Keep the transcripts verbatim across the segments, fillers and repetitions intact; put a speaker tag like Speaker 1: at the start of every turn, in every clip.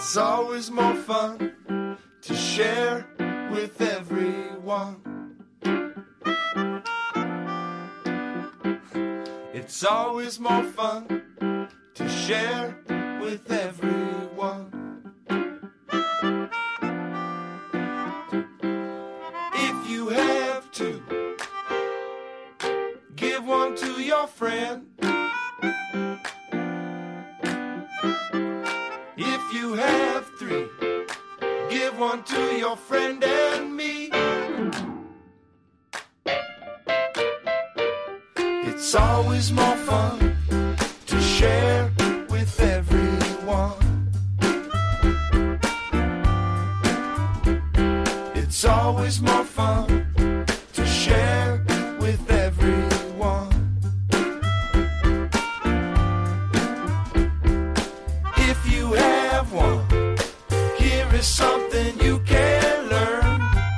Speaker 1: It's always more fun to share with everyone. It's always more fun to share with everyone. If you have two, give one to your friend. If you have three, give one to your friend and me. It's always more fun to share with everyone. It's always more fun to share with everyone. If you have one, here is something you can learn.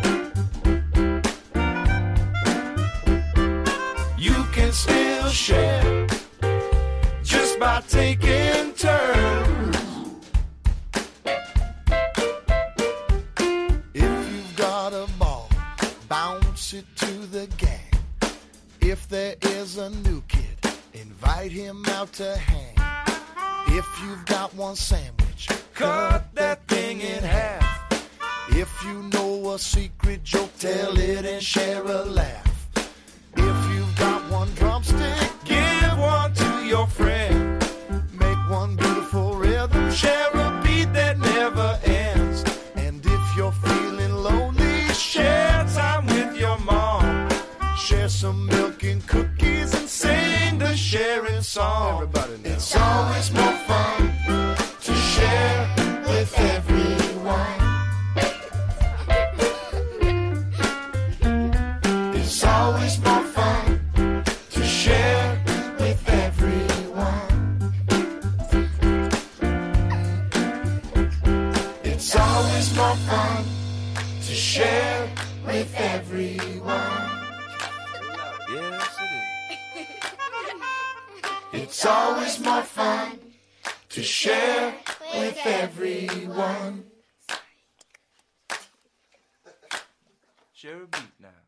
Speaker 1: You can still share just by taking turns. If you've got a ball, bounce it to the gang. If there is a new kid, invite him out to hang. If you've got one sandwich, cut that thing in half. If you know a secret joke, tell it and share a laugh. If you've got one drumstick, give one to your friend. Make one beautiful rhythm, share a beat that never ends. And if you're feeling lonely, share time with your mom. Share some milk and cookies and sing the sharing song. Everybody now. It's always more fun to share with everyone. It's always more fun to share with everyone. It's always more fun to share with everyone. Yes, it is. It's always more fun to share with everyone. Share a beat now.